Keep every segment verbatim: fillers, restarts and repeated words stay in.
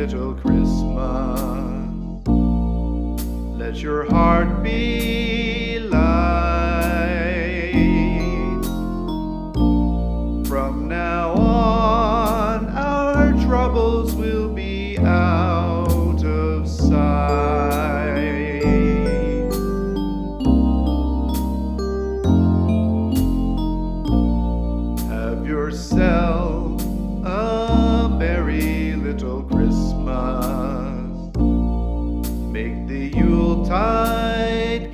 little Christmas. Let your heart be light. From now on, our troubles will be out of sight. Have yourself a merry little Christmas. Make the Yuletide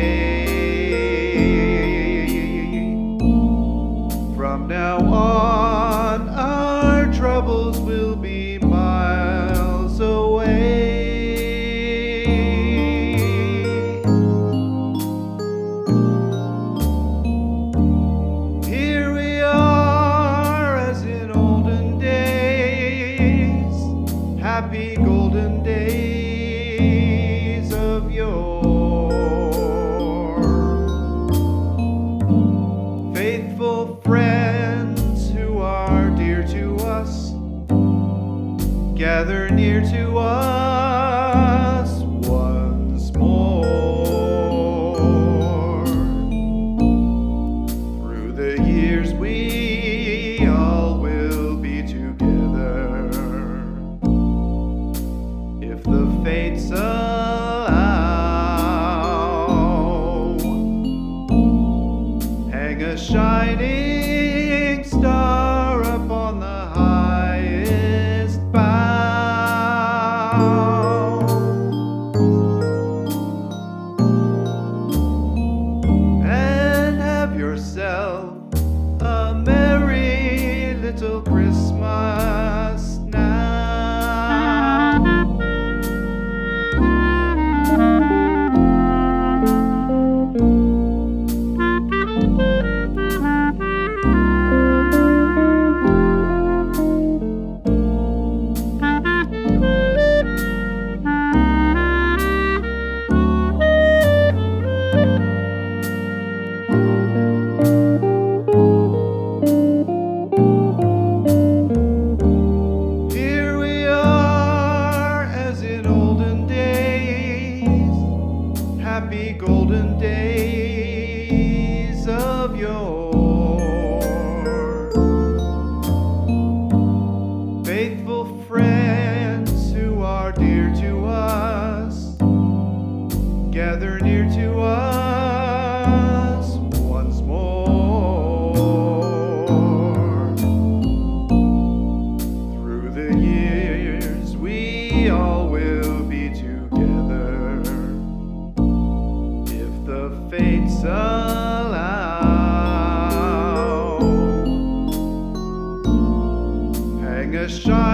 gay. From now on, our troubles will be miles away. Here we are as in olden days, happy golden days of yore. Faithful friends who are dear to us, gather near to us once more. Through the years we all will be together, if the fates allow. Hang a shining star upon the highest bough, and have yourself a merry little Christmas now. Here we are as in olden days, happy golden days of yore. Faithful friends who are dear to us, gather near to us once more. Through the years we all will be together, if the fates allow. Hang a shine